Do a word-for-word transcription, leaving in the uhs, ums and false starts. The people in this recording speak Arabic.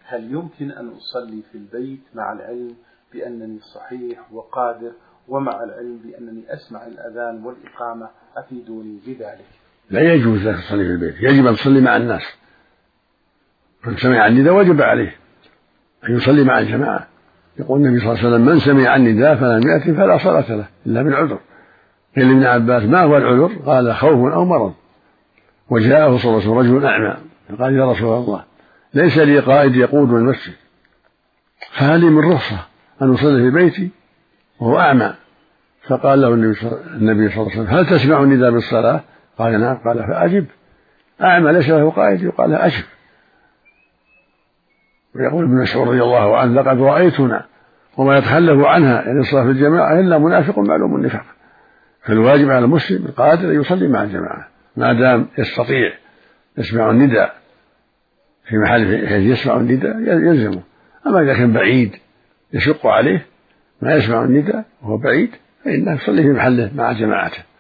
هل يمكن أن أصلي في البيت مع العلم بأنني صحيح وقادر، ومع العلم بأنني أسمع الأذان والإقامة؟ أفيدوني بذلك. لا يجوز لك تصلي في البيت، يجب أن تصلي مع الناس. من سمع النداء وجب عليه أن يصلي مع الجماعة. يقول النبي صلى الله عليه وسلم: من سمع النداء فلم يأتي فلا صلاة له إلا بالعذر. قيل لابن عباس: ما هو العذر؟ قال: خوف أو مرض. وجاءه صلى الله عليه وسلم رجل أعمى فقال: يا رسول الله، ليس لي قائد يقود المسجد، فهل لي من رخصة أن أصلي في بيتي وهو أعمى؟ فقال له النبي صلى الله عليه وسلم: هل تسمع النداء بالصلاة؟ قال: نعم. قال: فأجب. أعمى ليس له قائد يقال له أجب. ويقول ابن مسعود رضي الله عنه: لقد رأيتنا وما يتخلف عنها يعني الصلاة في الجماعة إلا منافق معلوم النفاق. فالواجب على المسلم القادر أن يصلي مع الجماعة ما دام يستطيع يسمع النداء في محل يسمع النداء يلزمه. أما إذا كان بعيد يشق عليه ما يسمع النداء وهو بعيد فإنه يصلي في محله مع جماعته.